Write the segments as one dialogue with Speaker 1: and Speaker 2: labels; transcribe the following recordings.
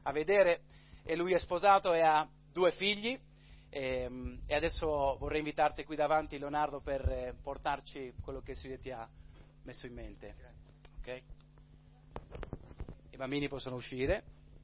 Speaker 1: a vedere, e lui è sposato e ha 2 figli, e adesso vorrei invitarti qui davanti, Leonardo, per portarci quello che il Signore ti ha messo in mente. Ok? I bambini possono uscire.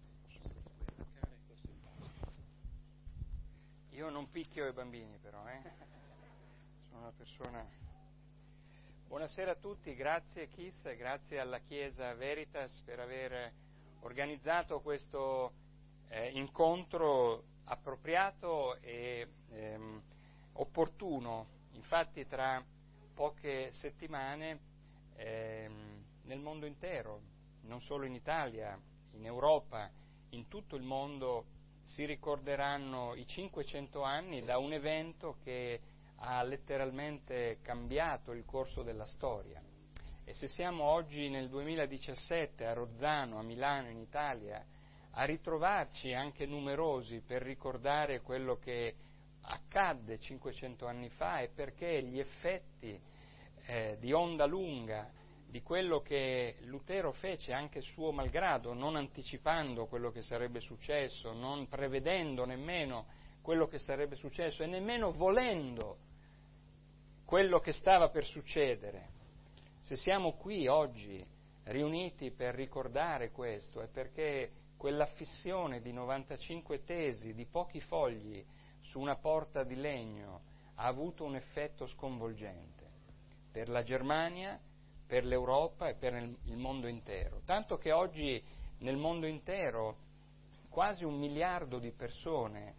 Speaker 2: Io non picchio i bambini però, sono una persona... Buonasera a tutti, grazie Keith, grazie alla Chiesa Veritas per aver organizzato questo incontro appropriato e opportuno. Infatti tra poche settimane nel mondo intero, non solo in Italia, in Europa, in tutto il mondo, si ricorderanno i 500 anni da un evento che ha letteralmente cambiato il corso della storia. E se siamo oggi nel 2017 a Rozzano, a Milano, in Italia, a ritrovarci anche numerosi per ricordare quello che accadde 500 anni fa, è perché gli effetti di onda lunga di quello che Lutero fece anche suo malgrado, non anticipando quello che sarebbe successo, non prevedendo nemmeno quello che sarebbe successo e nemmeno volendo quello che stava per succedere. Se siamo qui oggi riuniti per ricordare questo è perché quell'affissione di 95 tesi di pochi fogli su una porta di legno ha avuto un effetto sconvolgente per la Germania, per l'Europa e per il mondo intero. Tanto che oggi nel mondo intero quasi 1 miliardo di persone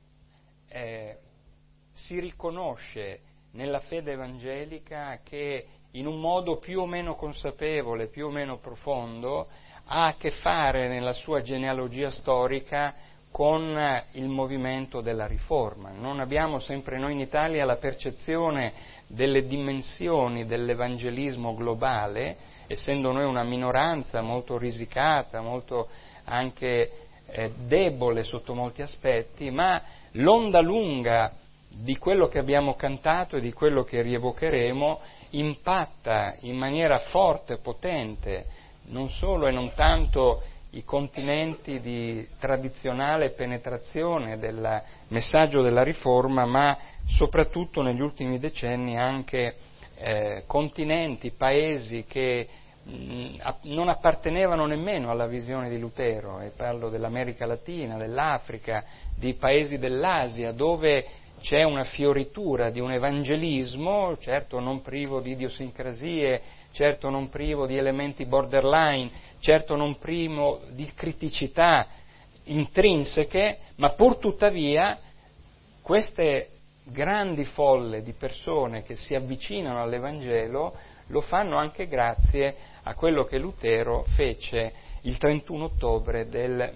Speaker 2: si riconosce nella fede evangelica che in un modo più o meno consapevole, più o meno profondo, ha a che fare nella sua genealogia storica con il movimento della Riforma. Non abbiamo sempre noi in Italia la percezione delle dimensioni dell'evangelismo globale, essendo noi una minoranza molto risicata, molto anche debole sotto molti aspetti, ma l'onda lunga di quello che abbiamo cantato e di quello che rievocheremo impatta in maniera forte e potente non solo e non tanto i continenti di tradizionale penetrazione del messaggio della Riforma, ma soprattutto negli ultimi decenni anche continenti, paesi che non appartenevano nemmeno alla visione di Lutero, e parlo dell'America Latina, dell'Africa, di paesi dell'Asia, dove c'è una fioritura di un evangelismo, certo non privo di idiosincrasie, certo non privo di elementi borderline, certo non privo di criticità intrinseche, ma pur tuttavia queste grandi folle di persone che si avvicinano all'Evangelo lo fanno anche grazie a quello che Lutero fece il 31 ottobre del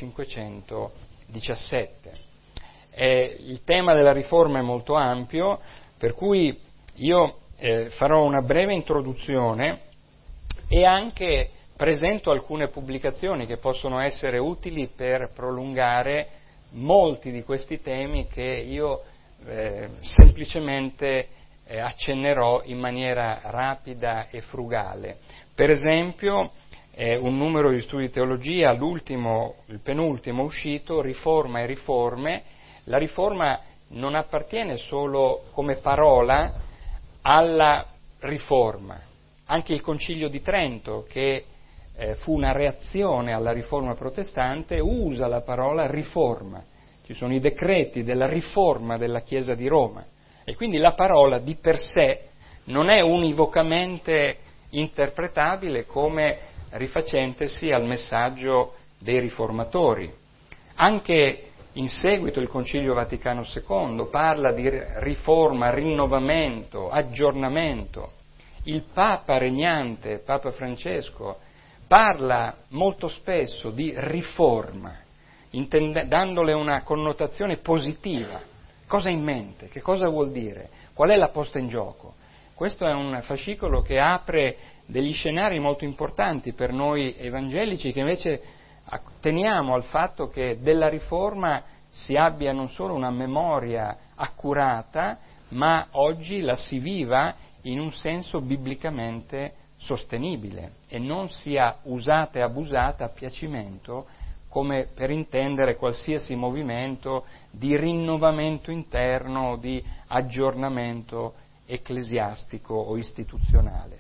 Speaker 2: 1517. Il tema della riforma è molto ampio, per cui io farò una breve introduzione e anche presento alcune pubblicazioni che possono essere utili per prolungare molti di questi temi che io semplicemente accennerò in maniera rapida e frugale. Per esempio, un numero di studi di teologia, il penultimo uscito, Riforma e riforme. La riforma non appartiene solo come parola alla riforma. Anche il Concilio di Trento, che fu una reazione alla riforma protestante, usa la parola riforma. Ci sono i decreti della riforma della Chiesa di Roma e quindi la parola di per sé non è univocamente interpretabile come rifacentesi al messaggio dei riformatori. Anche in seguito il Concilio Vaticano II parla di riforma, rinnovamento, aggiornamento. Il Papa regnante, Papa Francesco, parla molto spesso di riforma, dandole una connotazione positiva. Cosa ha in mente? Che cosa vuol dire? Qual è la posta in gioco? Questo è un fascicolo che apre degli scenari molto importanti per noi evangelici, che invece teniamo al fatto che della riforma si abbia non solo una memoria accurata, ma oggi la si viva in un senso biblicamente sostenibile e non sia usata e abusata a piacimento come per intendere qualsiasi movimento di rinnovamento interno, di aggiornamento ecclesiastico o istituzionale.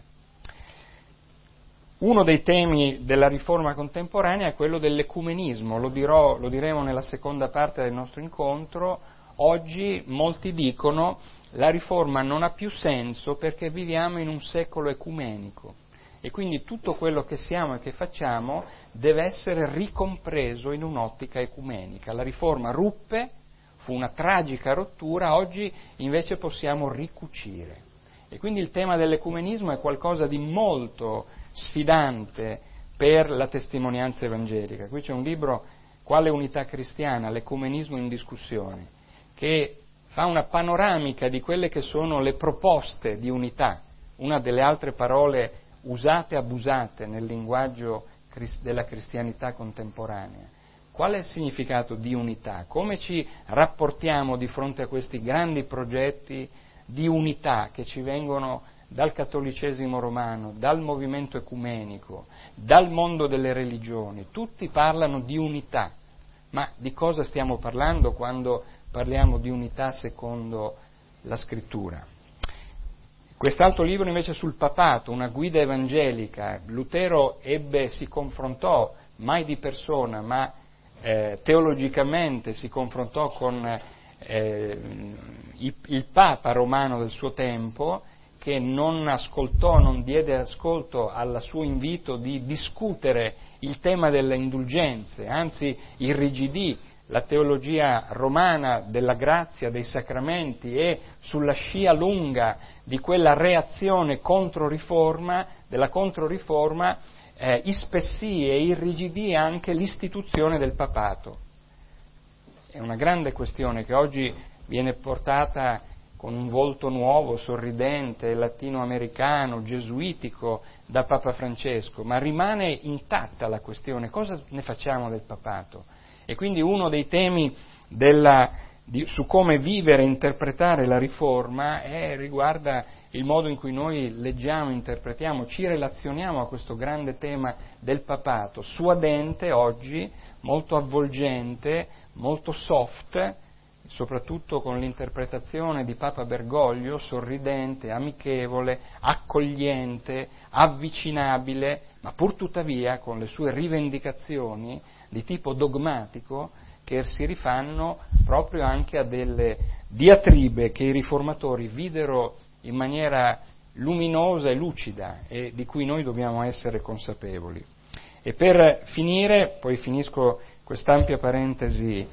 Speaker 2: Uno dei temi della riforma contemporanea è quello dell'ecumenismo, lo diremo nella seconda parte del nostro incontro. Oggi molti dicono la riforma non ha più senso perché viviamo in un secolo ecumenico e quindi tutto quello che siamo e che facciamo deve essere ricompreso in un'ottica ecumenica. La riforma ruppe, fu una tragica rottura, oggi invece possiamo ricucire. E quindi il tema dell'ecumenismo è qualcosa di molto sfidante per la testimonianza evangelica. Qui c'è un libro, Quale unità cristiana? L'ecumenismo in discussione, che fa una panoramica di quelle che sono le proposte di unità, una delle altre parole usate e abusate nel linguaggio della cristianità contemporanea. Qual è il significato di unità? Come ci rapportiamo di fronte a questi grandi progetti di unità che ci vengono dal cattolicesimo romano, dal movimento ecumenico, dal mondo delle religioni? Tutti parlano di unità, ma di cosa stiamo parlando quando parliamo di unità secondo la Scrittura? Quest'altro libro invece sul papato, una guida evangelica. Lutero si confrontò, mai di persona, ma teologicamente si confrontò con il Papa romano del suo tempo, che non diede ascolto al suo invito di discutere il tema delle indulgenze, anzi irrigidì la teologia romana della grazia, dei sacramenti, e sulla scia lunga di quella reazione della controriforma, ispessì e irrigidì anche l'istituzione del papato. È una grande questione che oggi viene portata con un volto nuovo, sorridente, latinoamericano, gesuitico da Papa Francesco, ma rimane intatta la questione: cosa ne facciamo del papato? E quindi uno dei temi su come vivere e interpretare la riforma riguarda il modo in cui noi leggiamo, interpretiamo, ci relazioniamo a questo grande tema del papato, suadente oggi, molto avvolgente, molto soft, soprattutto con l'interpretazione di Papa Bergoglio, sorridente, amichevole, accogliente, avvicinabile, ma pur tuttavia con le sue rivendicazioni di tipo dogmatico che si rifanno proprio anche a delle diatribe che i riformatori videro in maniera luminosa e lucida e di cui noi dobbiamo essere consapevoli. E per finire, poi finisco quest'ampia parentesi,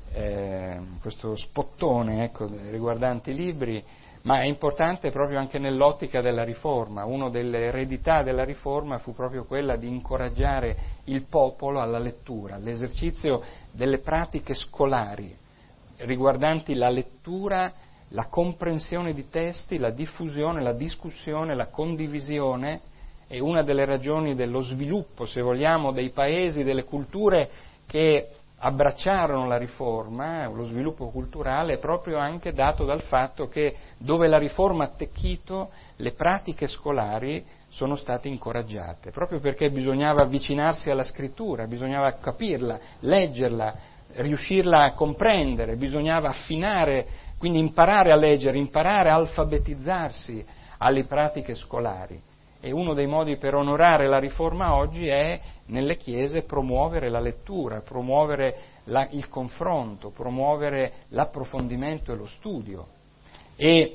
Speaker 2: questo spottone riguardante i libri, ma è importante proprio anche nell'ottica della riforma. Una delle eredità della riforma fu proprio quella di incoraggiare il popolo alla lettura, all'esercizio delle pratiche scolari riguardanti la lettura, la comprensione di testi, la diffusione, la discussione, la condivisione. È una delle ragioni dello sviluppo, se vogliamo, dei paesi, delle culture che abbracciarono la riforma. Lo sviluppo culturale è proprio anche dato dal fatto che dove la riforma ha attecchito, le pratiche scolari sono state incoraggiate, proprio perché bisognava avvicinarsi alla scrittura, bisognava capirla, leggerla, riuscirla a comprendere, bisognava affinare, quindi imparare a leggere, imparare a alfabetizzarsi alle pratiche scolari. E uno dei modi per onorare la riforma oggi è nelle chiese promuovere la lettura, promuovere il confronto, promuovere l'approfondimento e lo studio. E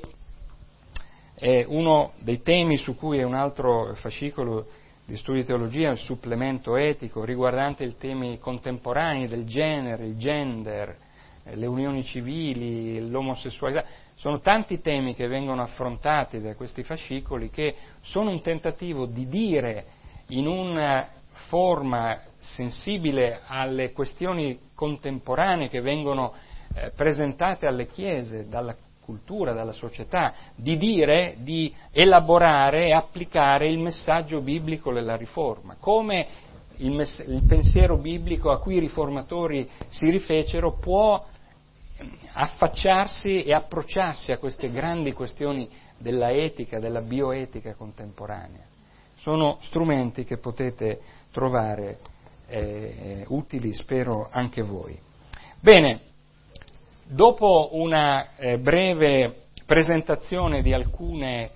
Speaker 2: uno dei temi su cui è un altro fascicolo di studi di teologia, il supplemento etico riguardante i temi contemporanei del genere, il gender, le unioni civili, l'omosessualità. Sono tanti temi che vengono affrontati da questi fascicoli che sono un tentativo di dire in una forma sensibile alle questioni contemporanee che vengono presentate alle chiese dalla cultura, dalla società, di elaborare e applicare il messaggio biblico della riforma, come il pensiero biblico a cui i riformatori si rifecero può affacciarsi e approcciarsi a queste grandi questioni della etica, della bioetica contemporanea. Sono strumenti che potete trovare utili, spero, anche voi. Bene, dopo una breve presentazione di alcune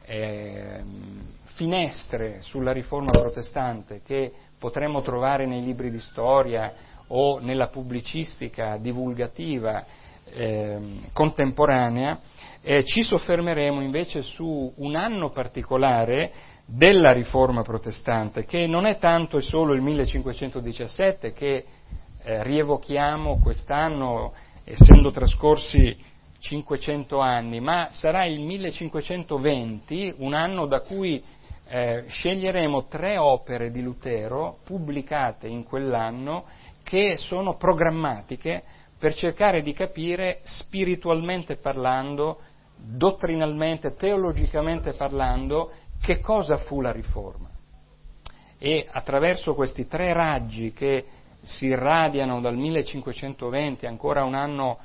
Speaker 2: finestre sulla riforma protestante che potremmo trovare nei libri di storia o nella pubblicistica divulgativa contemporanea, ci soffermeremo invece su un anno particolare della riforma protestante, che non è tanto e solo il 1517 che rievochiamo quest'anno, essendo trascorsi 500 anni, ma sarà il 1520, un anno da cui sceglieremo 3 opere di Lutero pubblicate in quell'anno, che sono programmatiche per cercare di capire, spiritualmente parlando, dottrinalmente, teologicamente parlando, che cosa fu la Riforma. E attraverso questi 3 raggi che si irradiano dal 1520, ancora un anno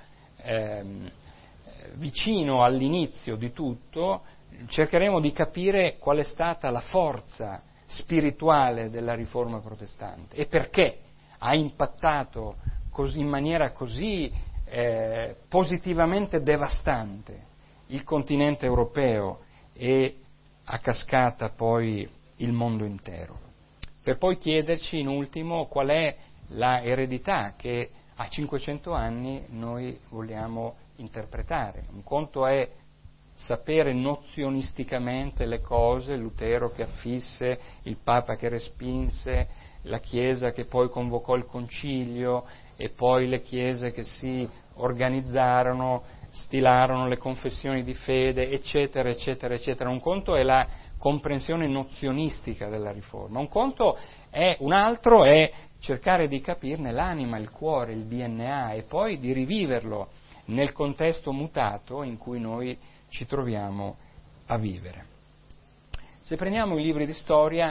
Speaker 2: vicino all'inizio di tutto, cercheremo di capire qual è stata la forza spirituale della Riforma protestante e perché ha impattato in maniera così positivamente devastante il continente europeo e a cascata poi il mondo intero. Per poi chiederci in ultimo qual è la eredità che a 500 anni noi vogliamo interpretare. Un conto è sapere nozionisticamente le cose, Lutero che affisse, il Papa che respinse, la Chiesa che poi convocò il Concilio e poi le Chiese che si organizzarono, stilarono le confessioni di fede, eccetera, eccetera, eccetera. Un conto è la comprensione nozionistica della Riforma, un altro è cercare di capirne l'anima, il cuore, il DNA e poi di riviverlo nel contesto mutato in cui noi ci troviamo a vivere. Se prendiamo i libri di storia,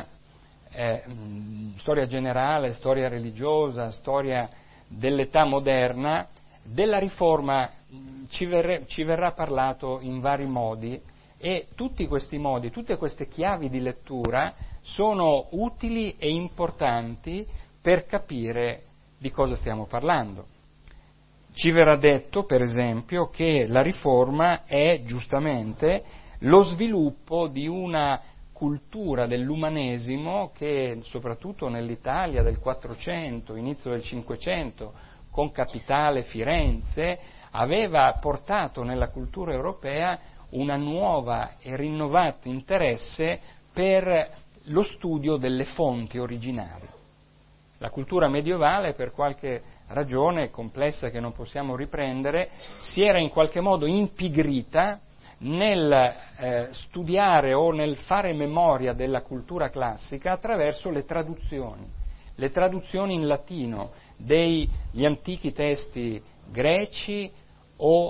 Speaker 2: storia generale, storia religiosa, storia dell'età moderna, della Riforma ci verrà parlato in vari modi e tutti questi modi, tutte queste chiavi di lettura sono utili e importanti per capire di cosa stiamo parlando. Ci verrà detto, per esempio, che la Riforma è giustamente lo sviluppo di una cultura dell'umanesimo che, soprattutto nell'Italia del 400, inizio del 500, con capitale Firenze, aveva portato nella cultura europea una nuova e rinnovato interesse per lo studio delle fonti originali. La cultura medievale, per qualche ragione complessa che non possiamo riprendere, si era in qualche modo impigrita nel studiare o nel fare memoria della cultura classica attraverso le traduzioni in latino degli antichi testi greci o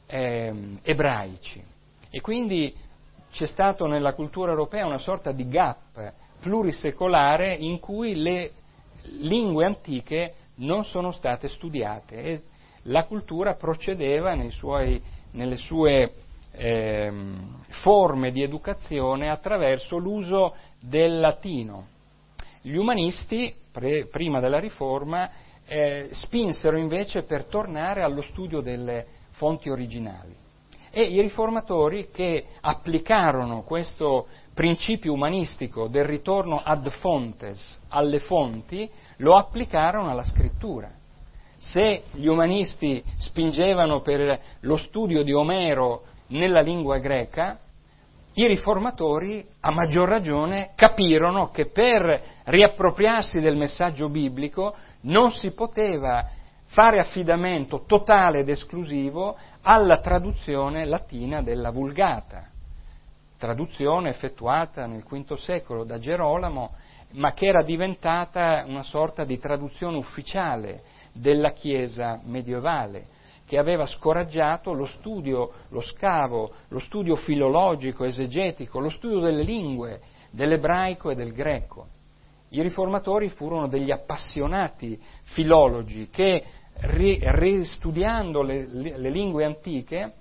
Speaker 2: ebraici. E quindi c'è stato nella cultura europea una sorta di gap plurisecolare in cui le lingue antiche non sono state studiate e la cultura procedeva nelle sue forme di educazione attraverso l'uso del latino. Gli umanisti, prima della Riforma, spinsero invece per tornare allo studio delle fonti originali. E i riformatori che applicarono questo principio umanistico del ritorno ad fontes, alle fonti, lo applicarono alla scrittura. Se gli umanisti spingevano per lo studio di Omero nella lingua greca, i riformatori, a maggior ragione, capirono che per riappropriarsi del messaggio biblico non si poteva fare affidamento totale ed esclusivo alla traduzione latina della Vulgata, traduzione effettuata nel V secolo da Gerolamo, ma che era diventata una sorta di traduzione ufficiale della Chiesa medievale, che aveva scoraggiato lo studio, lo scavo, lo studio filologico, esegetico, lo studio delle lingue, dell'ebraico e del greco. I riformatori furono degli appassionati filologi che, ristudiando le lingue antiche,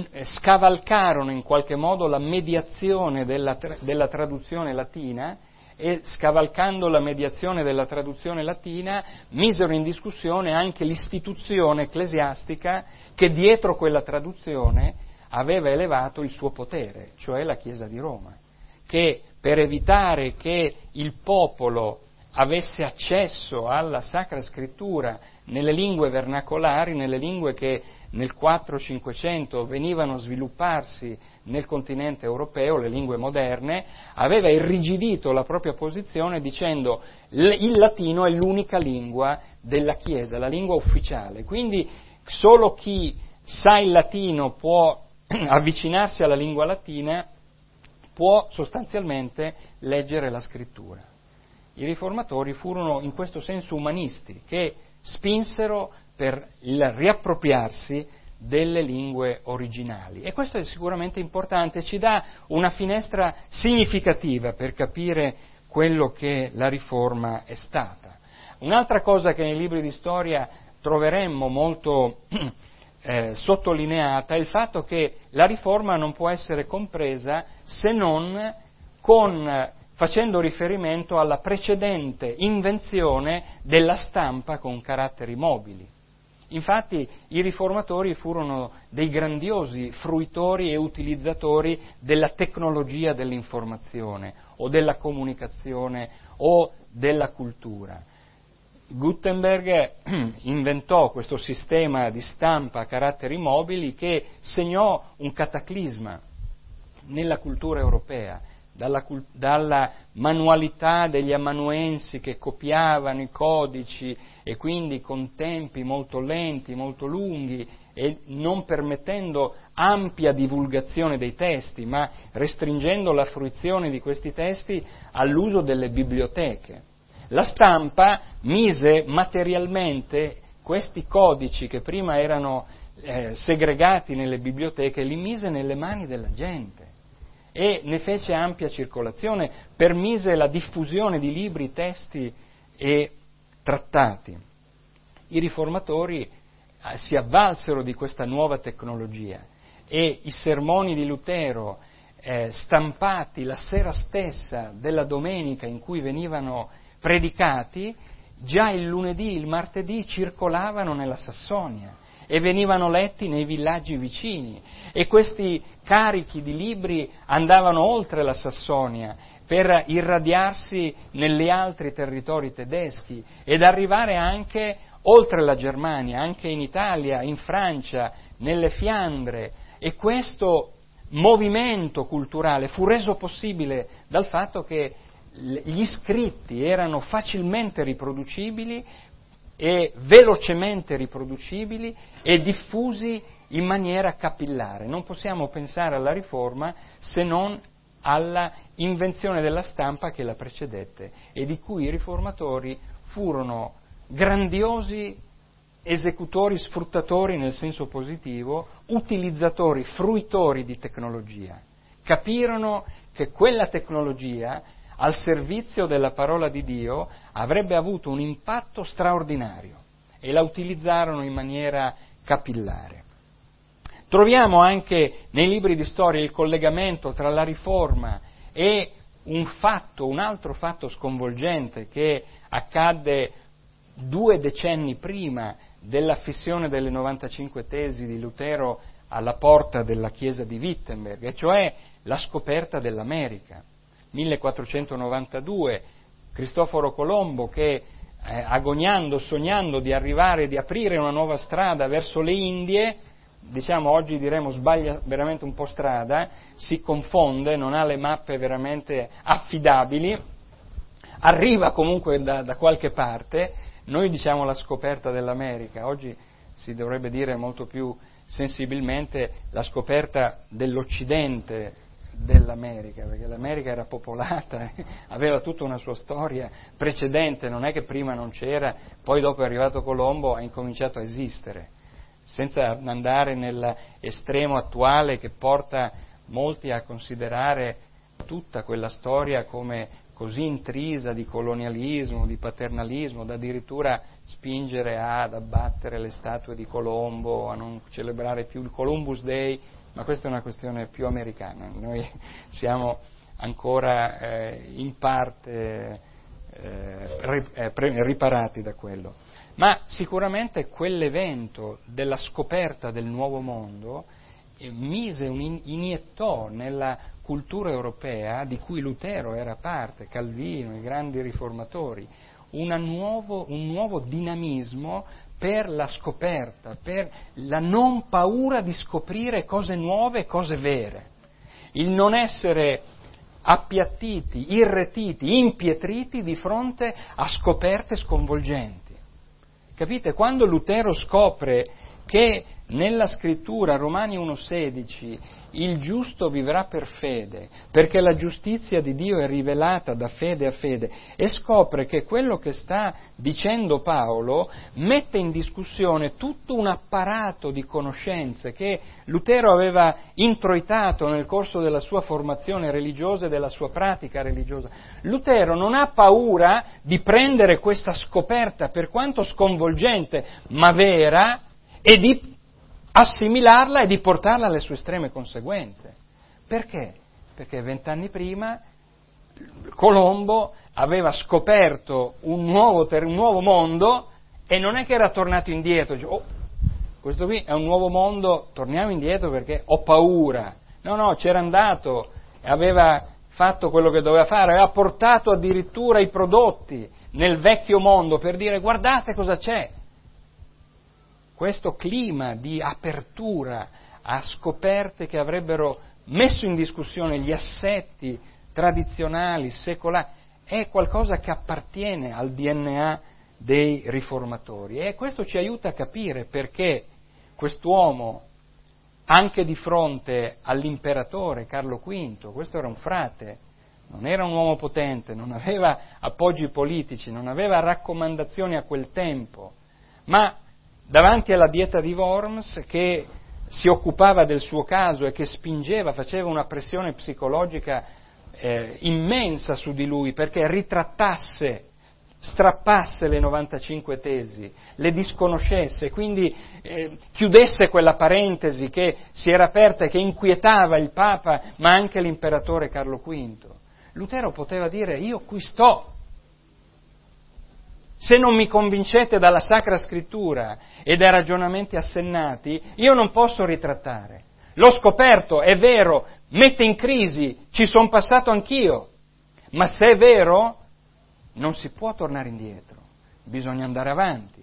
Speaker 2: scavalcarono in qualche modo la mediazione della traduzione latina e, scavalcando la mediazione della traduzione latina, misero in discussione anche l'istituzione ecclesiastica che dietro quella traduzione aveva elevato il suo potere, cioè la Chiesa di Roma, che per evitare che il popolo avesse accesso alla Sacra Scrittura nelle lingue vernacolari, nelle lingue che nel 400-500 venivano a svilupparsi nel continente europeo, le lingue moderne, aveva irrigidito la propria posizione dicendo il latino è l'unica lingua della Chiesa, la lingua ufficiale, quindi solo chi sa il latino può avvicinarsi alla lingua latina, può sostanzialmente leggere la Scrittura. I riformatori furono in questo senso umanisti, che spinsero per il riappropriarsi delle lingue originali. E questo è sicuramente importante, ci dà una finestra significativa per capire quello che la riforma è stata. Un'altra cosa che nei libri di storia troveremmo molto sottolineata è il fatto che la riforma non può essere compresa se non facendo riferimento alla precedente invenzione della stampa con caratteri mobili. Infatti i riformatori furono dei grandiosi fruitori e utilizzatori della tecnologia dell'informazione o della comunicazione o della cultura. Gutenberg inventò questo sistema di stampa a caratteri mobili che segnò un cataclisma nella cultura europea, dalla manualità degli amanuensi che copiavano i codici e quindi con tempi molto lenti, molto lunghi e non permettendo ampia divulgazione dei testi, ma restringendo la fruizione di questi testi all'uso delle biblioteche. La stampa mise materialmente questi codici che prima erano segregati nelle biblioteche, li mise nelle mani della gente e ne fece ampia circolazione, permise la diffusione di libri, testi e trattati. I riformatori si avvalsero di questa nuova tecnologia e i sermoni di Lutero, stampati la sera stessa della domenica in cui venivano predicati, già il lunedì, il martedì circolavano nella Sassonia e venivano letti nei villaggi vicini, e questi carichi di libri andavano oltre la Sassonia per irradiarsi negli altri territori tedeschi ed arrivare anche oltre la Germania, anche in Italia, in Francia, nelle Fiandre, e questo movimento culturale fu reso possibile dal fatto che gli scritti erano facilmente riproducibili e velocemente riproducibili e diffusi in maniera capillare. Non possiamo pensare alla riforma se non alla invenzione della stampa che la precedette e di cui i riformatori furono grandiosi esecutori, sfruttatori nel senso positivo, utilizzatori, fruitori di tecnologia. Capirono che quella tecnologia al servizio della parola di Dio avrebbe avuto un impatto straordinario e la utilizzarono in maniera capillare. Troviamo anche nei libri di storia il collegamento tra la riforma e un altro fatto sconvolgente che accadde 2 decenni prima dell'affissione delle 95 tesi di Lutero alla porta della chiesa di Wittenberg, e cioè la scoperta dell'America. 1492, Cristoforo Colombo che agoniando, sognando di arrivare, di aprire una nuova strada verso le Indie, diciamo oggi diremo sbaglia veramente un po' strada, si confonde, non ha le mappe veramente affidabili, arriva comunque da qualche parte, noi diciamo la scoperta dell'America, oggi si dovrebbe dire molto più sensibilmente la scoperta dell'Occidente dell'America, perché l'America era popolata, aveva tutta una sua storia precedente, non è che prima non c'era, poi dopo è arrivato Colombo, ha incominciato a esistere, senza andare nell'estremo attuale che porta molti a considerare tutta quella storia come così intrisa di colonialismo, di paternalismo, da addirittura spingere ad abbattere le statue di Colombo, a non celebrare più il Columbus Day, ma questa è una questione più americana. Noi siamo ancora in parte riparati da quello. Ma sicuramente quell'evento della scoperta del nuovo mondo iniettò nella cultura europea, di cui Lutero era parte, Calvino, i grandi riformatori, un nuovo dinamismo per la scoperta, per la non paura di scoprire cose nuove, cose vere, il non essere appiattiti, irretiti, impietriti di fronte a scoperte sconvolgenti. Capite? Quando Lutero scopre che nella scrittura, Romani 1,16, il giusto vivrà per fede, perché la giustizia di Dio è rivelata da fede a fede, e scopre che quello che sta dicendo Paolo mette in discussione tutto un apparato di conoscenze che Lutero aveva introitato nel corso della sua formazione religiosa e della sua pratica religiosa. Lutero non ha paura di prendere questa scoperta, per quanto sconvolgente, ma vera, e di assimilarla e di portarla alle sue estreme conseguenze. Perché? Perché 20 anni prima Colombo aveva scoperto un nuovo mondo e non è che era tornato indietro, dice, questo qui è un nuovo mondo, torniamo indietro perché ho paura. No, c'era andato, aveva fatto quello che doveva fare, aveva portato addirittura i prodotti nel vecchio mondo per dire guardate cosa c'è. Questo clima di apertura a scoperte che avrebbero messo in discussione gli assetti tradizionali, secolari, è qualcosa che appartiene al DNA dei riformatori, e questo ci aiuta a capire perché quest'uomo, anche di fronte all'imperatore Carlo V, questo era un frate, non era un uomo potente, non aveva appoggi politici, non aveva raccomandazioni a quel tempo, ma davanti alla dieta di Worms, che si occupava del suo caso e che spingeva, faceva una pressione psicologica immensa su di lui perché ritrattasse, strappasse le 95 tesi, le disconoscesse, quindi chiudesse quella parentesi che si era aperta e che inquietava il Papa ma anche l'imperatore Carlo V. Lutero poteva dire: io qui sto. Se non mi convincete dalla Sacra Scrittura e dai ragionamenti assennati, io non posso ritrattare. L'ho scoperto, è vero, mette in crisi, ci sono passato anch'io, ma se è vero, non si può tornare indietro, bisogna andare avanti.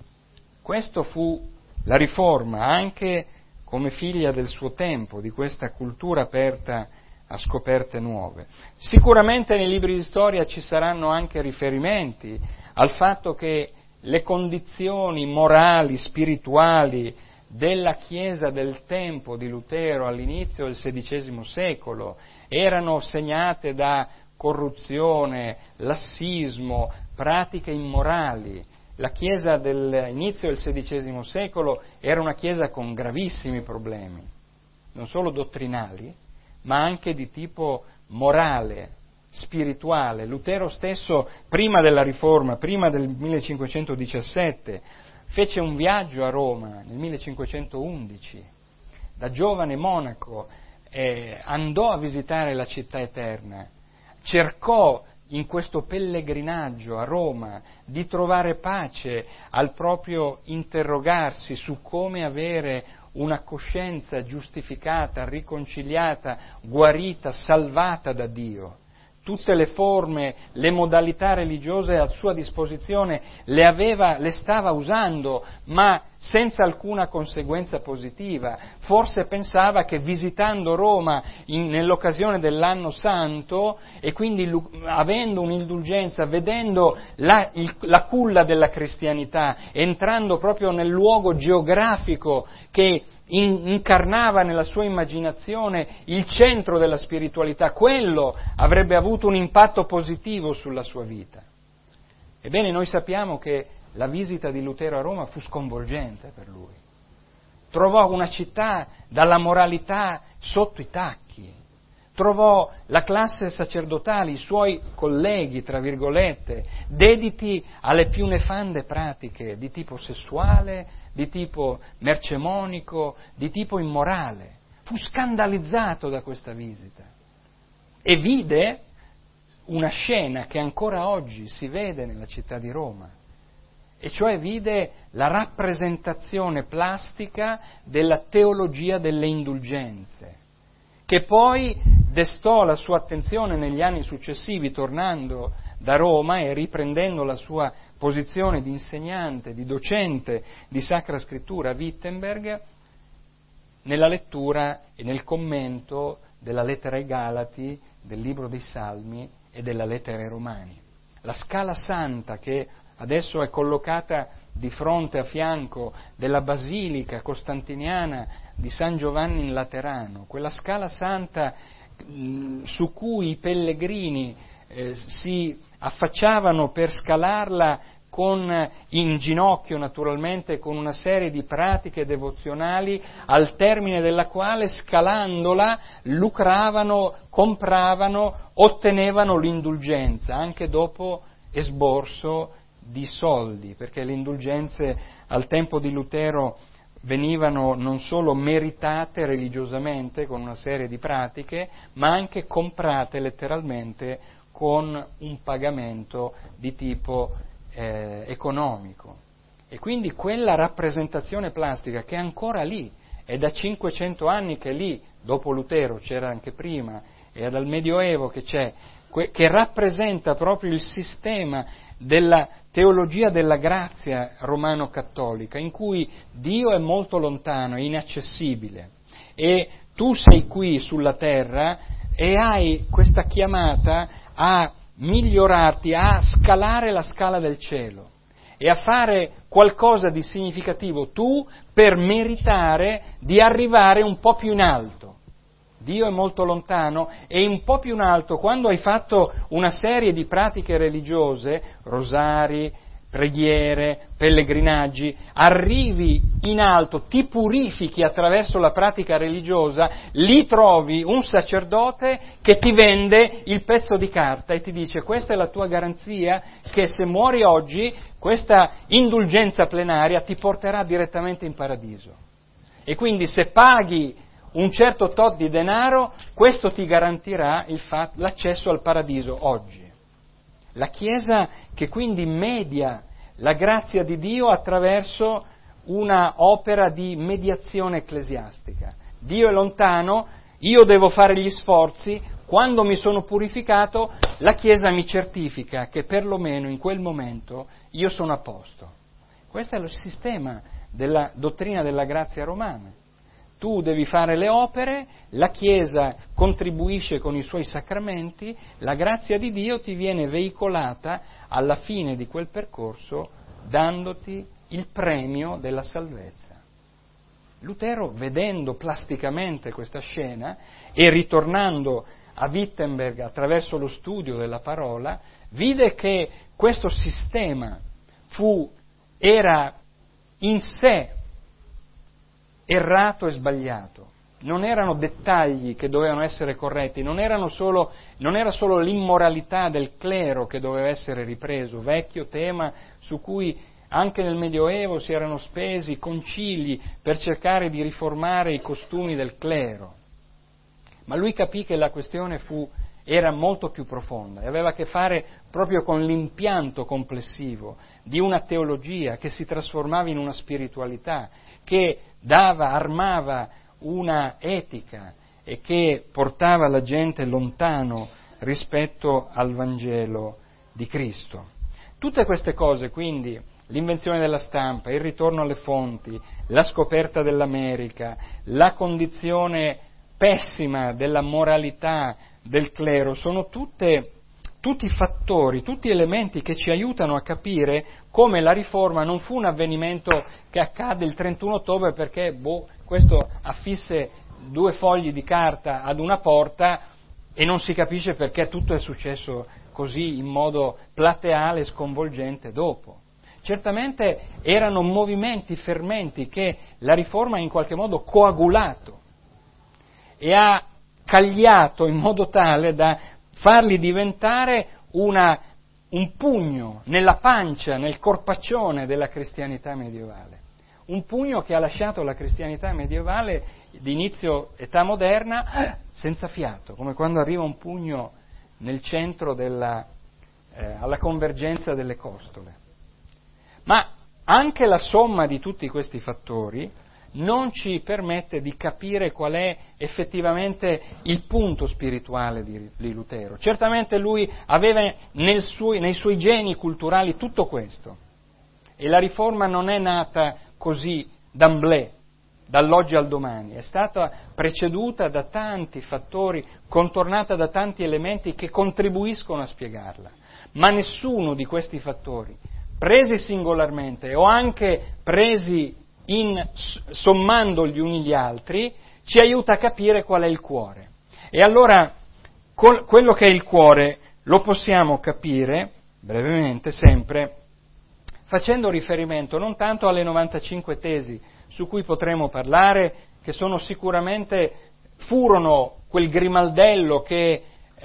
Speaker 2: Questo fu la Riforma, anche come figlia del suo tempo, di questa cultura aperta a scoperte nuove. Sicuramente nei libri di storia ci saranno anche riferimenti al fatto che le condizioni morali, spirituali della Chiesa del tempo di Lutero all'inizio del XVI secolo erano segnate da corruzione, lassismo, pratiche immorali. La Chiesa dell'inizio del XVI secolo era una Chiesa con gravissimi problemi, non solo dottrinali, ma anche di tipo morale, spirituale. Lutero stesso, prima della Riforma, prima del 1517, fece un viaggio a Roma nel 1511. Da giovane monaco andò a visitare la città eterna, cercò in questo pellegrinaggio a Roma di trovare pace al proprio interrogarsi su come avere una coscienza giustificata, riconciliata, guarita, salvata da Dio. Tutte le forme, le modalità religiose a sua disposizione le stava usando, ma senza alcuna conseguenza positiva. Forse pensava che visitando Roma nell'occasione dell'anno santo, e quindi avendo un'indulgenza, vedendo la culla della cristianità, entrando proprio nel luogo geografico che incarnava nella sua immaginazione il centro della spiritualità, quello avrebbe avuto un impatto positivo sulla sua vita. Ebbene, noi sappiamo che la visita di Lutero a Roma fu sconvolgente per lui. Trovò una città dalla moralità sotto i tacchi, trovò la classe sacerdotale, i suoi colleghi, tra virgolette, dediti alle più nefande pratiche di tipo sessuale, di tipo mercemonico, di tipo immorale. Fu scandalizzato da questa visita. e vide una scena che ancora oggi si vede nella città di Roma, e cioè vide la rappresentazione plastica della teologia delle indulgenze, che poi destò la sua attenzione negli anni successivi, tornando da Roma e riprendendo la sua posizione di insegnante, di docente di Sacra Scrittura a Wittenberg, nella lettura e nel commento della lettera ai Galati, del libro dei Salmi e della lettera ai Romani. La Scala Santa, che adesso è collocata di fronte a fianco della Basilica Costantiniana di San Giovanni in Laterano, quella Scala Santa su cui i pellegrini si affacciavano per scalarla in ginocchio naturalmente, con una serie di pratiche devozionali, al termine della quale, scalandola, lucravano, compravano, ottenevano l'indulgenza, anche dopo esborso di soldi, perché le indulgenze al tempo di Lutero venivano non solo meritate religiosamente con una serie di pratiche, ma anche comprate letteralmente con un pagamento di tipo economico. E quindi quella rappresentazione plastica che è ancora lì, è da 500 anni che è lì, dopo Lutero c'era anche prima, e dal Medioevo che c'è, che rappresenta proprio il sistema della teologia della grazia romano-cattolica, in cui Dio è molto lontano, è inaccessibile, e tu sei qui sulla terra e hai questa chiamata a migliorarti, a scalare la scala del cielo e a fare qualcosa di significativo tu per meritare di arrivare un po' più in alto. Dio è molto lontano e un po' più in alto, quando hai fatto una serie di pratiche religiose, rosari, preghiere, pellegrinaggi, arrivi in alto, ti purifichi attraverso la pratica religiosa, lì trovi un sacerdote che ti vende il pezzo di carta e ti dice: questa è la tua garanzia che se muori oggi questa indulgenza plenaria ti porterà direttamente in paradiso. E quindi se paghi un certo tot di denaro, questo ti garantirà l'accesso al paradiso oggi. La Chiesa che quindi media la grazia di Dio attraverso una opera di mediazione ecclesiastica. Dio è lontano, io devo fare gli sforzi, quando mi sono purificato la Chiesa mi certifica che perlomeno in quel momento io sono a posto. Questo è il sistema della dottrina della grazia romana. Tu devi fare le opere, la Chiesa contribuisce con i suoi sacramenti, la grazia di Dio ti viene veicolata alla fine di quel percorso dandoti il premio della salvezza. Lutero, vedendo plasticamente questa scena e ritornando a Wittenberg attraverso lo studio della parola, vide che questo sistema era in sé errato e sbagliato. Non erano dettagli che dovevano essere corretti, non era solo l'immoralità del clero che doveva essere ripreso, vecchio tema su cui anche nel Medioevo si erano spesi concili per cercare di riformare i costumi del clero. Ma lui capì che la questione era molto più profonda e aveva a che fare proprio con l'impianto complessivo di una teologia che si trasformava in una spiritualità, che armava una etica e che portava la gente lontano rispetto al Vangelo di Cristo. Tutte queste cose, quindi, l'invenzione della stampa, il ritorno alle fonti, la scoperta dell'America, la condizione pessima della moralità del clero, sono tutti fattori, tutti elementi che ci aiutano a capire come la riforma non fu un avvenimento che accadde il 31 ottobre perché questo affisse 2 fogli di carta ad una porta e non si capisce perché tutto è successo così in modo plateale e sconvolgente dopo. Certamente erano movimenti, fermenti che la riforma ha in qualche modo coagulato e ha cagliato in modo tale da farli diventare un pugno nella pancia, nel corpaccione della cristianità medievale. un pugno che ha lasciato la cristianità medievale di inizio età moderna senza fiato, come quando arriva un pugno nel centro alla convergenza delle costole. Ma anche la somma di tutti questi fattori non ci permette di capire qual è effettivamente il punto spirituale di Lutero. Certamente lui aveva nei suoi geni culturali tutto questo, e la riforma non è nata così d'emblée, dall'oggi al domani, è stata preceduta da tanti fattori, contornata da tanti elementi che contribuiscono a spiegarla, ma nessuno di questi fattori, presi singolarmente o anche presi sommando gli uni gli altri, ci aiuta a capire qual è il cuore. E allora quello che è il cuore lo possiamo capire, brevemente, sempre, facendo riferimento non tanto alle 95 tesi su cui potremo parlare, che furono quel grimaldello che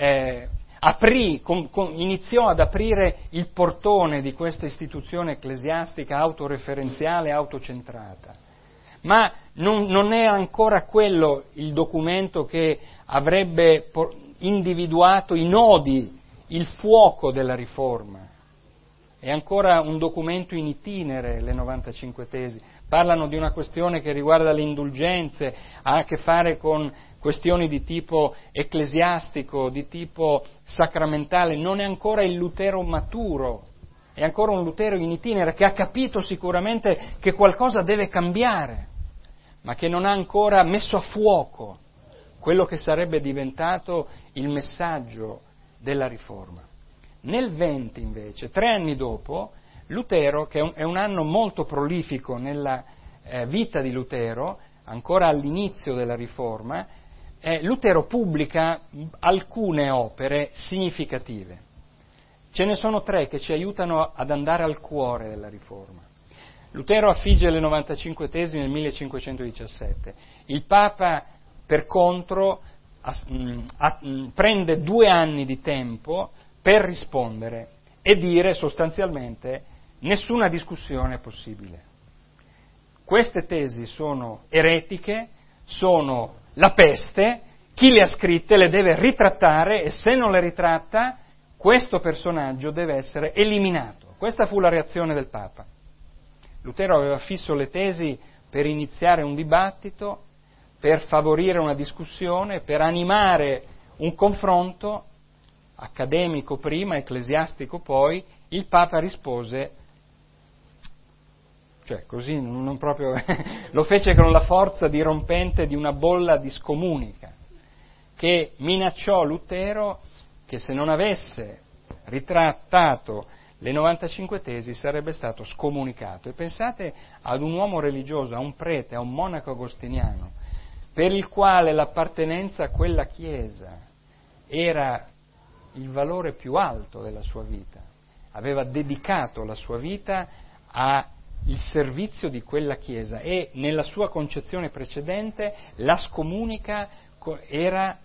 Speaker 2: iniziò ad aprire il portone di questa istituzione ecclesiastica autoreferenziale, autocentrata. Ma non è ancora quello il documento che avrebbe individuato i nodi, il fuoco della riforma. È ancora un documento in itinere, le 95 tesi. Parlano di una questione che riguarda le indulgenze, ha a che fare con questioni di tipo ecclesiastico, di tipo sacramentale. Non è ancora il Lutero maturo, è ancora un Lutero in itinere che ha capito sicuramente che qualcosa deve cambiare, ma che non ha ancora messo a fuoco quello che sarebbe diventato il messaggio della riforma. Nel 20 invece, 3 anni dopo, Lutero, che è un anno molto prolifico nella vita di Lutero, ancora all'inizio della riforma, Lutero pubblica alcune opere significative. Ce ne sono 3 che ci aiutano ad andare al cuore della riforma. Lutero affigge le 95 tesi nel 1517. Il Papa, per contro, prende 2 anni di tempo per rispondere e dire sostanzialmente nessuna discussione è possibile. Queste tesi sono eretiche, sono la peste, chi le ha scritte le deve ritrattare e se non le ritratta questo personaggio deve essere eliminato. Questa fu la reazione del Papa. Lutero aveva fisso le tesi per iniziare un dibattito, per favorire una discussione, per animare un confronto accademico prima, ecclesiastico poi. Il Papa rispose, cioè così, non proprio, lo fece con la forza dirompente di una bolla di scomunica, che minacciò Lutero che se non avesse ritrattato le 95 tesi sarebbe stato scomunicato. E pensate ad un uomo religioso, a un prete, a un monaco agostiniano, per il quale l'appartenenza a quella Chiesa era il valore più alto della sua vita, aveva dedicato la sua vita al servizio di quella Chiesa e nella sua concezione precedente la scomunica era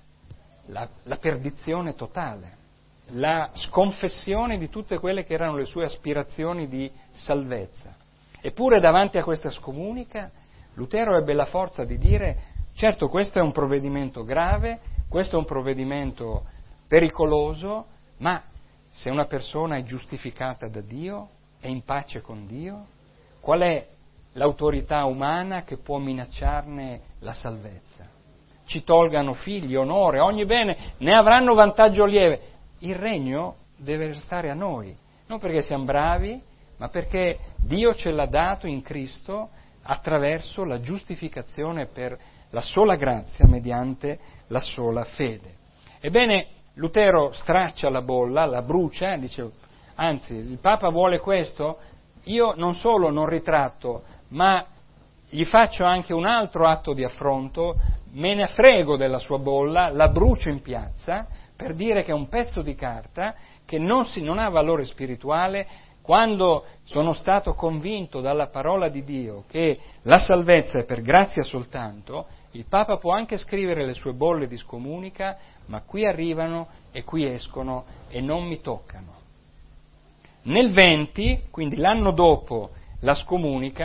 Speaker 2: la perdizione totale, la sconfessione di tutte quelle che erano le sue aspirazioni di salvezza. Eppure davanti a questa scomunica Lutero ebbe la forza di dire: certo, questo è un provvedimento grave, questo è un provvedimento pericoloso, ma se una persona è giustificata da Dio, è in pace con Dio, qual è l'autorità umana che può minacciarne la salvezza? Ci tolgano figli, onore, ogni bene, ne avranno vantaggio lieve. Il regno deve restare a noi, non perché siamo bravi, ma perché Dio ce l'ha dato in Cristo attraverso la giustificazione per la sola grazia mediante la sola fede. Ebbene, Lutero straccia la bolla, la brucia, dice, anzi, il Papa vuole questo, io non solo non ritratto, ma gli faccio anche un altro atto di affronto, me ne frego della sua bolla, la brucio in piazza, per dire che è un pezzo di carta che non ha valore spirituale. Quando sono stato convinto dalla parola di Dio che la salvezza è per grazia soltanto, il Papa può anche scrivere le sue bolle di scomunica, ma qui arrivano e qui escono e non mi toccano. Nel 20, quindi l'anno dopo la scomunica,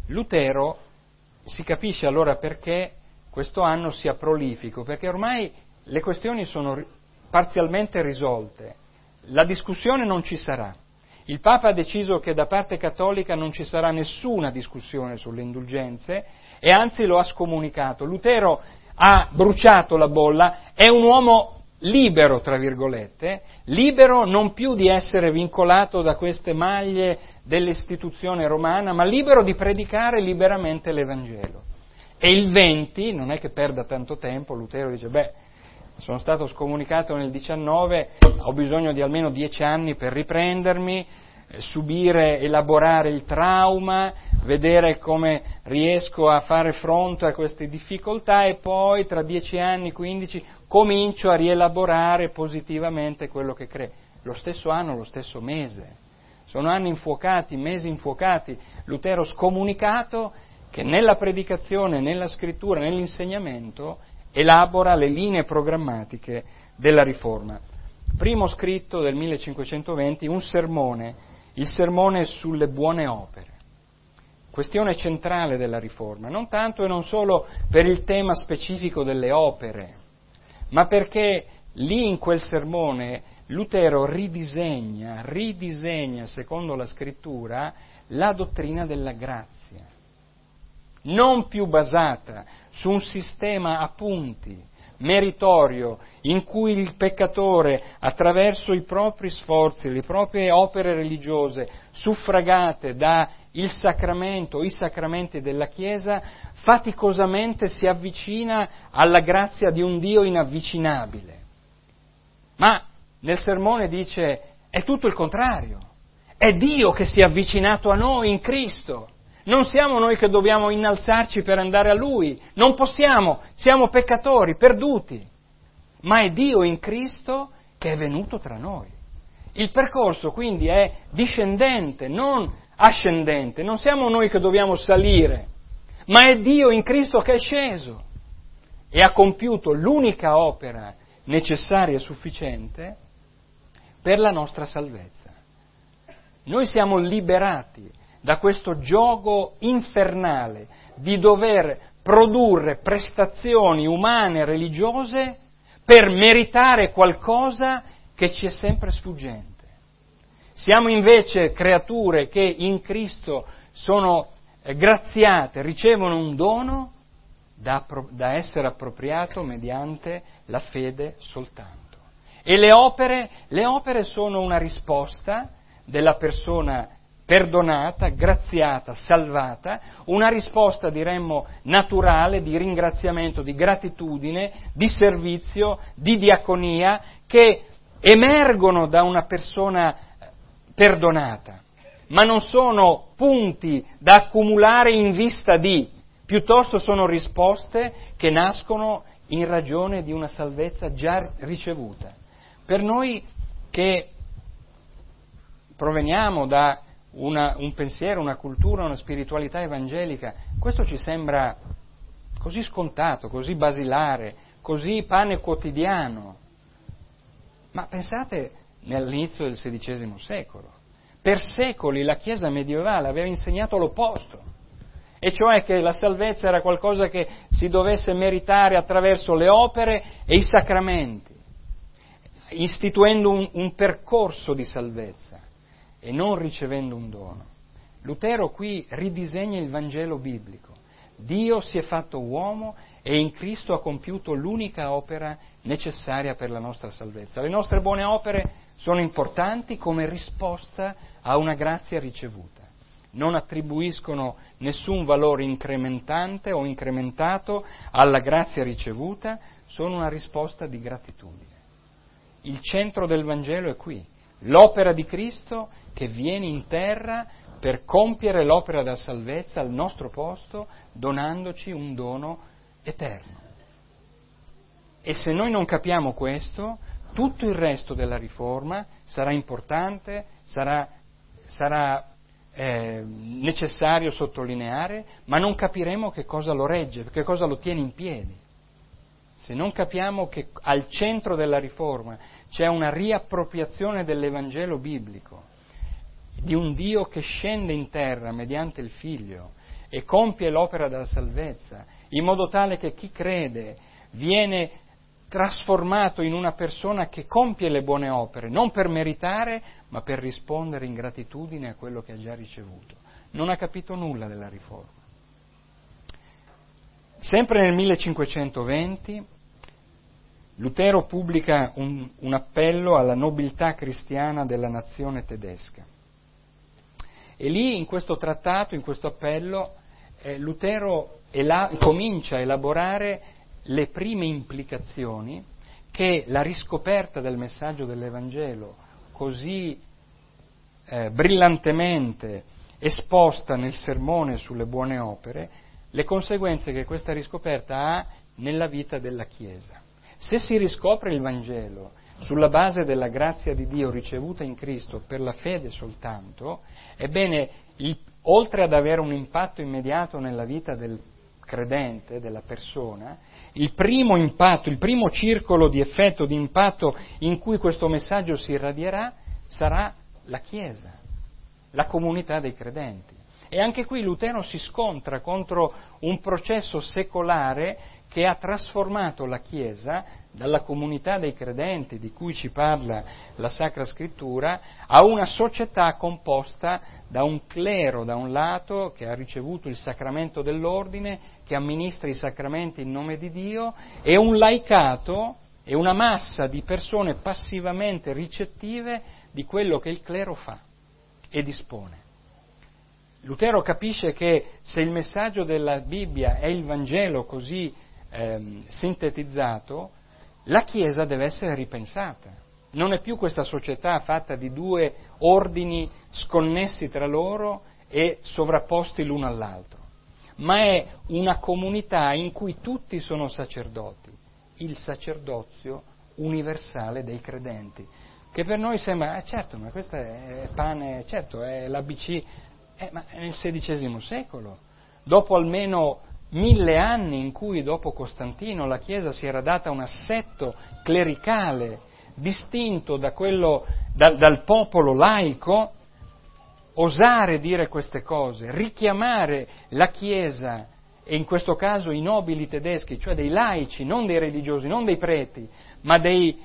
Speaker 2: Lutero, si capisce allora perché questo anno sia prolifico, perché ormai le questioni sono parzialmente risolte, la discussione non ci sarà. Il Papa ha deciso che da parte cattolica non ci sarà nessuna discussione sulle indulgenze e anzi lo ha scomunicato. Lutero ha bruciato la bolla, è un uomo libero, tra virgolette, libero non più di essere vincolato da queste maglie dell'istituzione romana, ma libero di predicare liberamente l'Evangelo. E il 20, non è che perda tanto tempo, Lutero dice, sono stato scomunicato nel 19, ho bisogno di almeno 10 anni per riprendermi, subire, elaborare il trauma, vedere come riesco a fare fronte a queste difficoltà e poi tra 10 anni, 15, comincio a rielaborare positivamente quello che credo. Lo stesso anno, lo stesso mese. Sono anni infuocati, mesi infuocati. Lutero scomunicato che nella predicazione, nella scrittura, nell'insegnamento elabora le linee programmatiche della Riforma. Primo scritto del 1520, un sermone, il sermone sulle buone opere, questione centrale della Riforma, non tanto e non solo per il tema specifico delle opere, ma perché lì in quel sermone Lutero ridisegna secondo la Scrittura la dottrina della grazia, non più basata su un sistema a punti, meritorio, in cui il peccatore, attraverso i propri sforzi, le proprie opere religiose, suffragate da il sacramento, i sacramenti della Chiesa, faticosamente si avvicina alla grazia di un Dio inavvicinabile. Ma nel sermone dice, è tutto il contrario, è Dio che si è avvicinato a noi in Cristo. Non siamo noi che dobbiamo innalzarci per andare a Lui, non possiamo, siamo peccatori, perduti, ma è Dio in Cristo che è venuto tra noi. Il percorso quindi è discendente, non ascendente, non siamo noi che dobbiamo salire, ma è Dio in Cristo che è sceso e ha compiuto l'unica opera necessaria e sufficiente per la nostra salvezza. Noi siamo liberati da questo giogo infernale di dover produrre prestazioni umane, religiose, per meritare qualcosa che ci è sempre sfuggente. Siamo invece creature che in Cristo sono graziate, ricevono un dono da essere appropriato mediante la fede soltanto. E le opere sono una risposta della persona perdonata, graziata, salvata, una risposta diremmo naturale di ringraziamento, di gratitudine, di servizio, di diaconia che emergono da una persona perdonata, ma non sono punti da accumulare in vista di, piuttosto sono risposte che nascono in ragione di una salvezza già ricevuta. Per noi che proveniamo da un pensiero, una cultura, una spiritualità evangelica, questo ci sembra così scontato, così basilare, così pane quotidiano. Ma pensate all'inizio del XVI secolo. Per secoli la Chiesa medievale aveva insegnato l'opposto, e cioè che la salvezza era qualcosa che si dovesse meritare attraverso le opere e i sacramenti, istituendo un percorso di salvezza e non ricevendo un dono. Lutero qui ridisegna il Vangelo biblico. Dio si è fatto uomo e in Cristo ha compiuto l'unica opera necessaria per la nostra salvezza. Le nostre buone opere sono importanti come risposta a una grazia ricevuta. Non attribuiscono nessun valore incrementante o incrementato alla grazia ricevuta, sono una risposta di gratitudine. Il centro del Vangelo è qui, l'opera di Cristo che viene in terra per compiere l'opera della salvezza al nostro posto, donandoci un dono eterno. E se noi non capiamo questo, tutto il resto della Riforma sarà importante, sarà necessario sottolineare, ma non capiremo che cosa lo regge, che cosa lo tiene in piedi. Se non capiamo che al centro della Riforma c'è una riappropriazione dell'Evangelo biblico, di un Dio che scende in terra mediante il Figlio e compie l'opera della salvezza, in modo tale che chi crede viene trasformato in una persona che compie le buone opere, non per meritare, ma per rispondere in gratitudine a quello che ha già ricevuto. Non ha capito nulla della riforma. Sempre nel 1520 Lutero pubblica un appello alla nobiltà cristiana della nazione tedesca. E lì, in questo trattato, in questo appello, Lutero comincia a elaborare le prime implicazioni che la riscoperta del messaggio dell'Evangelo, così brillantemente esposta nel sermone sulle buone opere, le conseguenze che questa riscoperta ha nella vita della Chiesa. Se si riscopre il Vangelo sulla base della grazia di Dio ricevuta in Cristo per la fede soltanto, ebbene, oltre ad avere un impatto immediato nella vita del credente, della persona, il primo impatto, il primo circolo di effetto, di impatto in cui questo messaggio si irradierà sarà la Chiesa, la comunità dei credenti. E anche qui Lutero si scontra contro un processo secolare che ha trasformato la Chiesa dalla comunità dei credenti, di cui ci parla la Sacra Scrittura, a una società composta da un clero da un lato, che ha ricevuto il sacramento dell'ordine, che amministra i sacramenti in nome di Dio, e un laicato e una massa di persone passivamente ricettive di quello che il clero fa e dispone. Lutero capisce che se il messaggio della Bibbia è il Vangelo così sintetizzato, la Chiesa deve essere ripensata. Non è più questa società fatta di due ordini sconnessi tra loro e sovrapposti l'uno all'altro, ma è una comunità in cui tutti sono sacerdoti, il sacerdozio universale dei credenti, che per noi sembra, certo, ma questo è pane, certo, è l'ABC, ma nel XVI secolo, dopo almeno 1000 anni in cui dopo Costantino la Chiesa si era data un assetto clericale distinto da quello, dal popolo laico, osare dire queste cose, richiamare la Chiesa, e in questo caso i nobili tedeschi, cioè dei laici, non dei religiosi, non dei preti, ma dei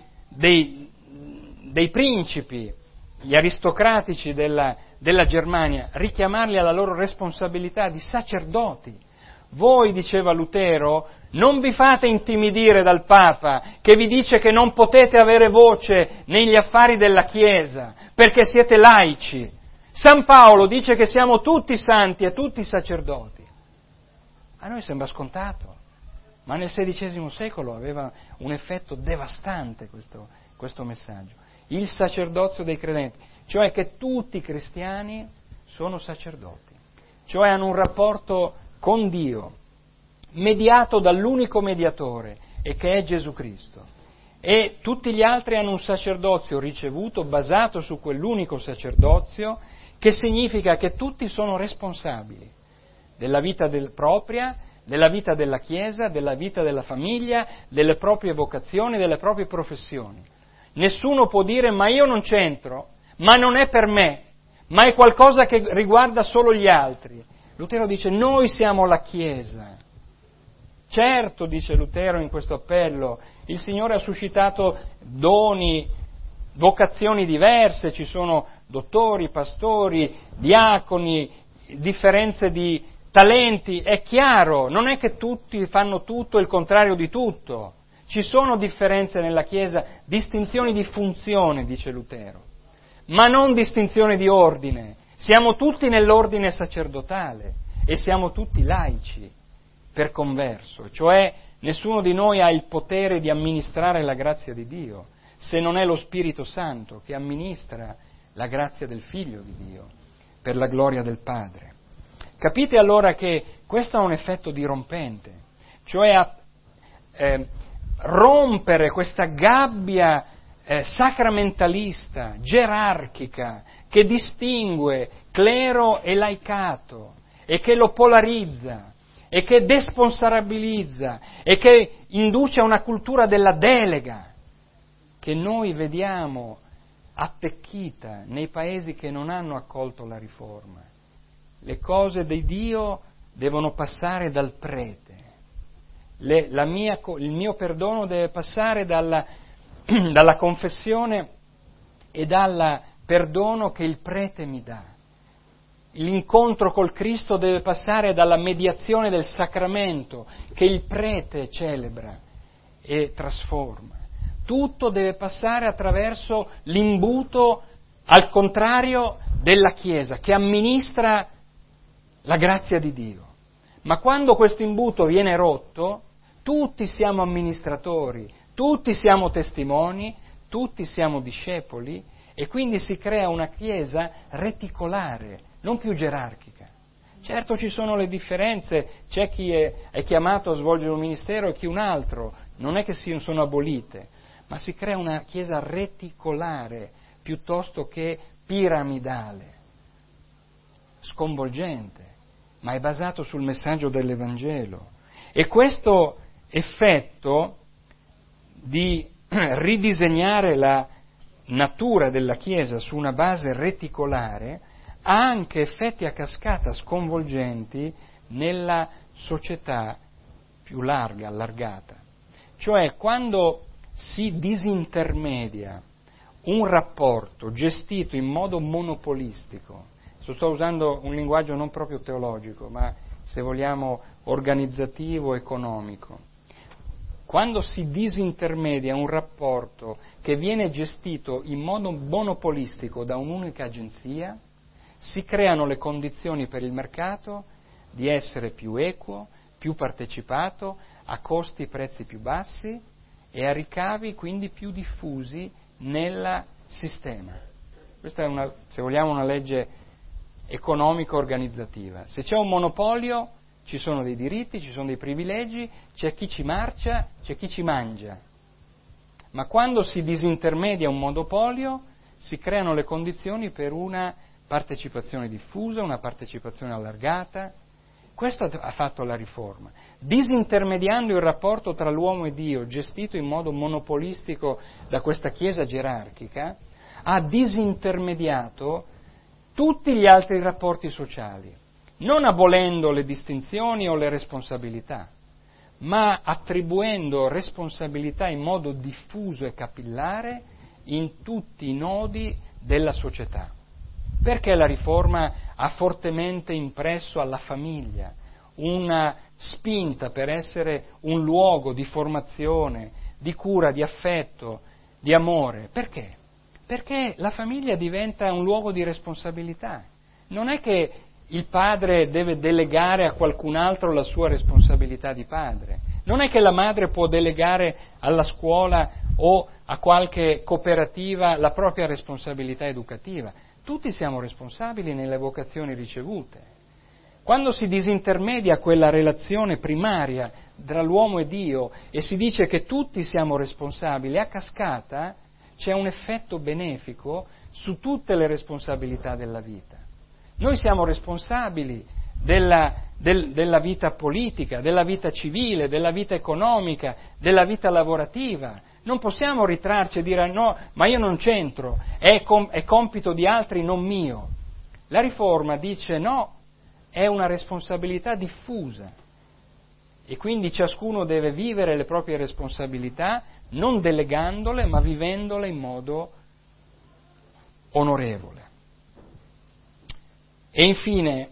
Speaker 2: principi, gli aristocratici della Germania, richiamarli alla loro responsabilità di sacerdoti. Voi, diceva Lutero, non vi fate intimidire dal Papa che vi dice che non potete avere voce negli affari della Chiesa perché siete laici. San Paolo dice che siamo tutti santi e tutti sacerdoti. A noi sembra scontato, ma nel XVI secolo aveva un effetto devastante questo messaggio. Il sacerdozio dei credenti, cioè che tutti i cristiani sono sacerdoti, cioè hanno un rapporto con Dio, mediato dall'unico mediatore, e che è Gesù Cristo. E tutti gli altri hanno un sacerdozio ricevuto, basato su quell'unico sacerdozio, che significa che tutti sono responsabili della vita propria, della vita della Chiesa, della vita della famiglia, delle proprie vocazioni, delle proprie professioni. Nessuno può dire ma io non c'entro, ma non è per me, ma è qualcosa che riguarda solo gli altri. Lutero dice noi siamo la Chiesa. Certo, dice Lutero in questo appello, il Signore ha suscitato doni, vocazioni diverse, ci sono dottori, pastori, diaconi, differenze di talenti, è chiaro, non è che tutti fanno tutto e il contrario di tutto, ci sono differenze nella Chiesa, distinzioni di funzione, dice Lutero, ma non distinzioni di ordine. Siamo tutti nell'ordine sacerdotale e siamo tutti laici per converso, cioè nessuno di noi ha il potere di amministrare la grazia di Dio, se non è lo Spirito Santo che amministra la grazia del Figlio di Dio per la gloria del Padre. Capite allora che questo ha un effetto dirompente, cioè rompere questa gabbia sacramentalista, gerarchica, che distingue clero e laicato e che lo polarizza e che desponsabilizza e che induce a una cultura della delega che noi vediamo attecchita nei paesi che non hanno accolto la riforma. Le cose di Dio devono passare dal prete. Il mio perdono deve passare dalla confessione e dal perdono che il prete mi dà. L'incontro col Cristo deve passare dalla mediazione del sacramento che il prete celebra e trasforma. Tutto deve passare attraverso l'imbuto, al contrario, della Chiesa, che amministra la grazia di Dio. Ma quando questo imbuto viene rotto, tutti siamo amministratori, tutti siamo testimoni, tutti siamo discepoli, e quindi si crea una Chiesa reticolare, non più gerarchica. Certo ci sono le differenze, c'è chi è chiamato a svolgere un ministero e chi un altro, non è che sono abolite, ma si crea una Chiesa reticolare piuttosto che piramidale, sconvolgente, ma è basato sul messaggio dell'Evangelo. E questo effetto di ridisegnare la natura della Chiesa su una base reticolare ha anche effetti a cascata sconvolgenti nella società più larga, allargata. Cioè, quando si disintermedia un rapporto gestito in modo monopolistico, sto usando un linguaggio non proprio teologico, ma se vogliamo organizzativo, economico, quando si disintermedia un rapporto che viene gestito in modo monopolistico da un'unica agenzia, si creano le condizioni per il mercato di essere più equo, più partecipato, a costi e prezzi più bassi e a ricavi quindi più diffusi nel sistema. Questa è se vogliamo, una legge economico-organizzativa. Se c'è un monopolio ci sono dei diritti, ci sono dei privilegi, c'è chi ci marcia, c'è chi ci mangia. Ma quando si disintermedia un monopolio si creano le condizioni per una partecipazione diffusa, una partecipazione allargata. Questo ha fatto la Riforma. Disintermediando il rapporto tra l'uomo e Dio, gestito in modo monopolistico da questa Chiesa gerarchica, ha disintermediato tutti gli altri rapporti sociali, non abolendo le distinzioni o le responsabilità, ma attribuendo responsabilità in modo diffuso e capillare in tutti i nodi della società. Perché la Riforma ha fortemente impresso alla famiglia una spinta per essere un luogo di formazione, di cura, di affetto, di amore? Perché? Perché la famiglia diventa un luogo di responsabilità. Non è che il padre deve delegare a qualcun altro la sua responsabilità di padre. Non è che la madre può delegare alla scuola o a qualche cooperativa la propria responsabilità educativa. Tutti siamo responsabili nelle vocazioni ricevute. Quando si disintermedia quella relazione primaria tra l'uomo e Dio e si dice che tutti siamo responsabili, a cascata c'è un effetto benefico su tutte le responsabilità della vita. Noi siamo responsabili della vita politica, della vita civile, della vita economica, della vita lavorativa. Non possiamo ritrarci e dire no, ma io non c'entro, è compito di altri, non mio. La Riforma dice no, è una responsabilità diffusa e quindi ciascuno deve vivere le proprie responsabilità non delegandole ma vivendole in modo onorevole. E infine,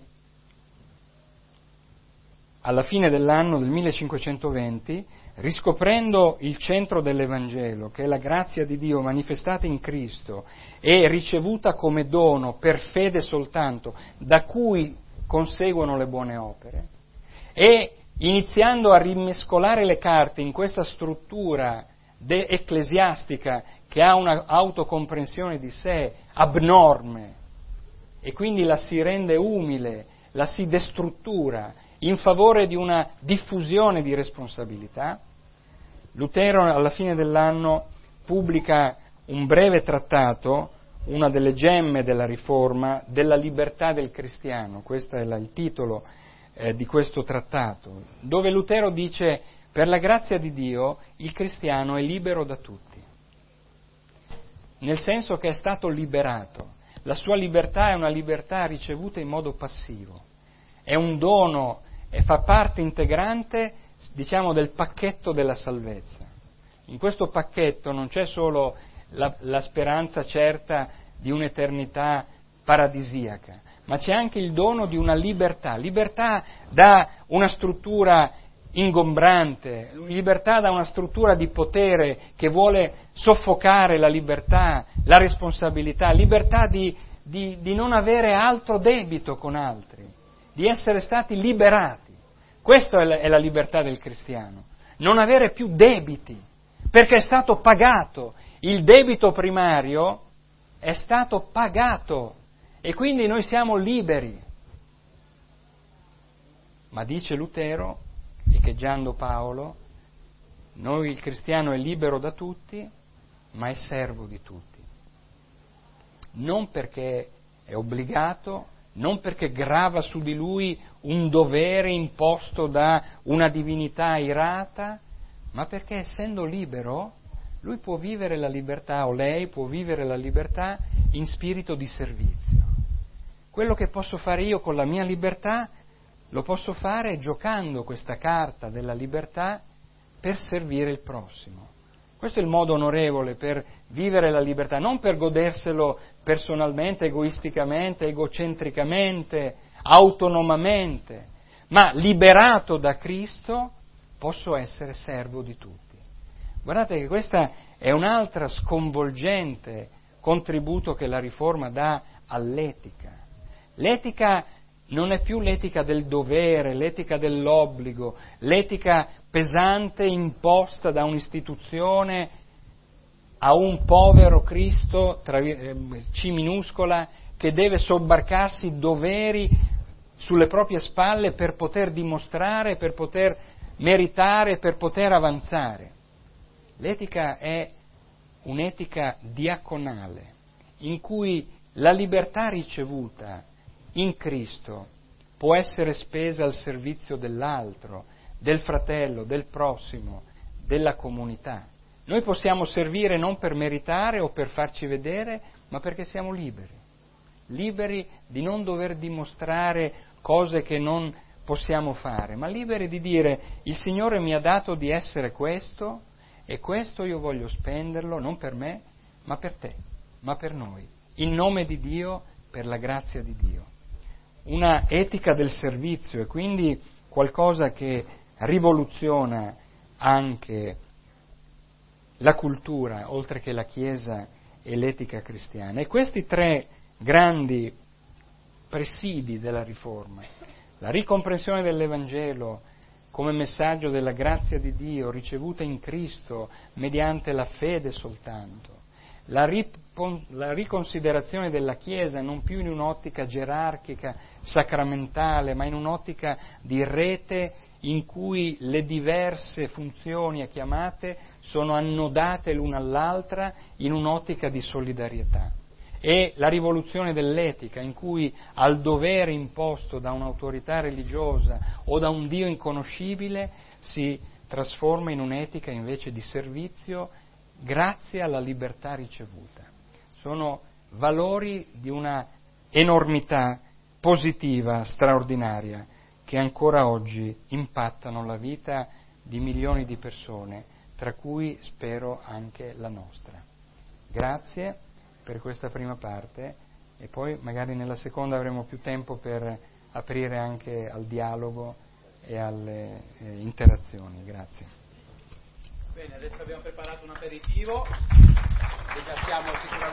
Speaker 2: alla fine dell'anno del 1520, riscoprendo il centro dell'Evangelo, che è la grazia di Dio manifestata in Cristo e ricevuta come dono per fede soltanto, da cui conseguono le buone opere, e iniziando a rimescolare le carte in questa struttura ecclesiastica che ha una autocomprensione di sé abnorme e quindi la si rende umile, la si destruttura in favore di una diffusione di responsabilità, Lutero alla fine dell'anno pubblica un breve trattato, una delle gemme della Riforma, della libertà del cristiano. Questo è il titolo di questo trattato, dove Lutero dice: per la grazia di Dio il cristiano è libero da tutti, nel senso che è stato liberato. La sua libertà è una libertà ricevuta in modo passivo, è un dono e fa parte integrante, diciamo, del pacchetto della salvezza. In questo pacchetto non c'è solo la speranza certa di un'eternità paradisiaca, ma c'è anche il dono di una libertà da una struttura ingombrante, libertà da una struttura di potere che vuole soffocare la libertà, la responsabilità, libertà di non avere altro debito con altri, di essere stati liberati. Questa è la libertà del cristiano, non avere più debiti, perché è stato pagato, il debito primario è stato pagato e quindi noi siamo liberi. Ma dice Lutero, echeggiando Paolo, il cristiano è libero da tutti, ma è servo di tutti. Non perché è obbligato, non perché grava su di lui un dovere imposto da una divinità irata, ma perché essendo libero, lui può vivere la libertà, o lei può vivere la libertà in spirito di servizio. Quello che posso fare io con la mia libertà, lo posso fare giocando questa carta della libertà per servire il prossimo. Questo è il modo onorevole per vivere la libertà, non per goderselo personalmente, egoisticamente, egocentricamente, autonomamente, ma liberato da Cristo posso essere servo di tutti. Guardate che questa è un'altra sconvolgente contributo che la Riforma dà all'etica. L'etica non è più l'etica del dovere, l'etica dell'obbligo, l'etica pesante imposta da un'istituzione a un povero Cristo, C minuscola, che deve sobbarcarsi doveri sulle proprie spalle per poter dimostrare, per poter meritare, per poter avanzare. L'etica è un'etica diaconale, in cui la libertà ricevuta in Cristo può essere spesa al servizio dell'altro, del fratello, del prossimo, della comunità. Noi possiamo servire non per meritare o per farci vedere, ma perché siamo liberi di non dover dimostrare cose che non possiamo fare, ma liberi di dire: il Signore mi ha dato di essere questo e questo io voglio spenderlo non per me, ma per te, ma per noi, in nome di Dio, per la grazia di Dio. Una etica del servizio e quindi qualcosa che rivoluziona anche la cultura, oltre che la Chiesa e l'etica cristiana. E questi tre grandi presidi della Riforma, la ricomprensione dell'Evangelo come messaggio della grazia di Dio ricevuta in Cristo mediante la fede soltanto, la riconsiderazione della Chiesa non più in un'ottica gerarchica, sacramentale, ma in un'ottica di rete in cui le diverse funzioni e chiamate sono annodate l'una all'altra in un'ottica di solidarietà. E la rivoluzione dell'etica, in cui al dovere imposto da un'autorità religiosa o da un Dio inconoscibile si trasforma in un'etica invece di servizio grazie alla libertà ricevuta. Sono valori di una enormità positiva, straordinaria, che ancora oggi impattano la vita di milioni di persone, tra cui spero anche la nostra. Grazie per questa prima parte e poi magari nella seconda avremo più tempo per aprire anche al dialogo e alle interazioni. Grazie.
Speaker 1: Bene, adesso abbiamo preparato un aperitivo, ringraziamo sicuramente